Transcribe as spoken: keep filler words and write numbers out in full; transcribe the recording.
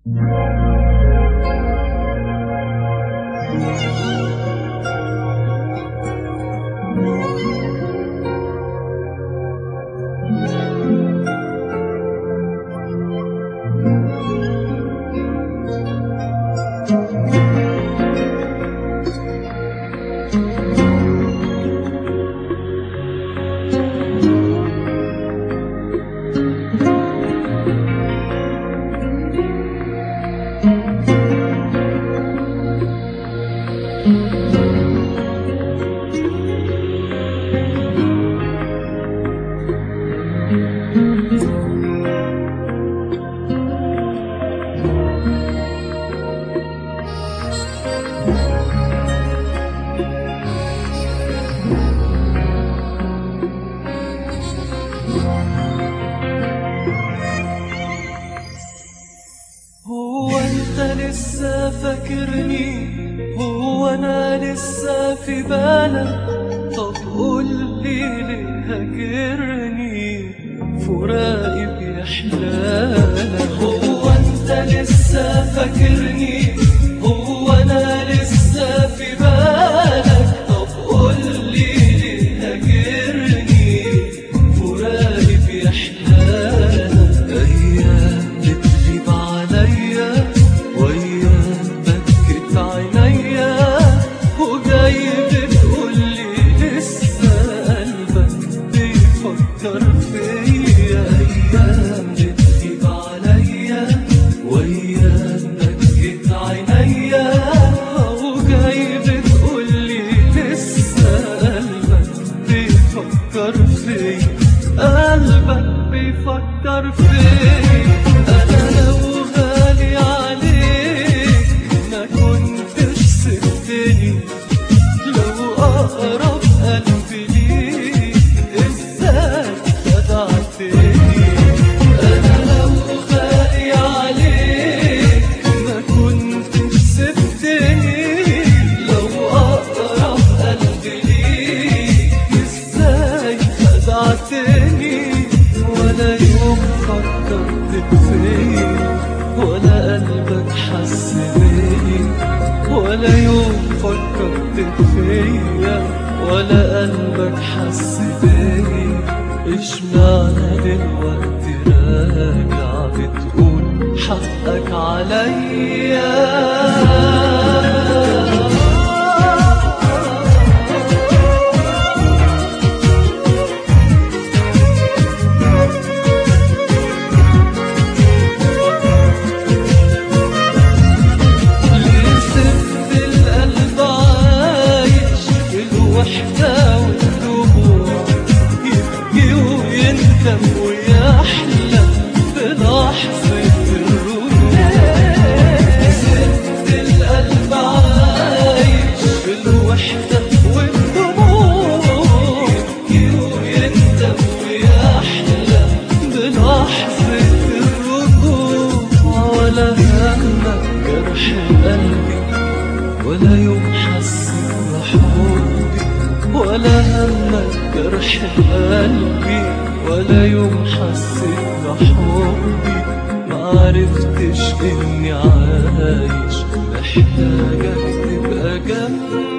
هو انت لسه فاكرني؟ هو انا لسه في بالك؟ طب قولي ليه هاجرني؟ فراقي بيحلالك. هو انت لسه فاكرني؟ هو انا لسه في بالك؟ طب قولي ليه هاجرني؟ فراقي بيحلالك. ايام بتغيب عليا وياك بكت عينيا، وجاي بتقولي لسه قلبك بيفكر فيا. ايام بتغيب عليا وياك بكت عينيا، وجاي بتقولي لسه قلبك بيفكر فيا. قلبك بيفكر فيا. انا لو غالي عليك ما كنتش سبتني، لو اقرب قلبي ليك ازاي خدعتني. انا لو غالي عليك ما كنتش سبتني، لو اقرب قلبي ليك ازاي خدعتني. ولا يوم فكرت فيا ولا قلبك حس بيا، ولا يوم فكرت فيا ولا قلبك حس بيا. اشمعنى دلوقتي راجع بتقول حقك عليا؟ الوحدة والدموع يبكي ويندم ويحلم بلحظة الرجوع. سبت القلب عايش في الوحدة والدموع يبكي ويندم ويحلم بلحظة الرجوع. ولا همك جرح قلبي ولا يوم حس بحبي، ولا همك جرح قلبي ولا يوم حسيت بحبي. معرفتش اني عايش محتاجك تبقى جنبي.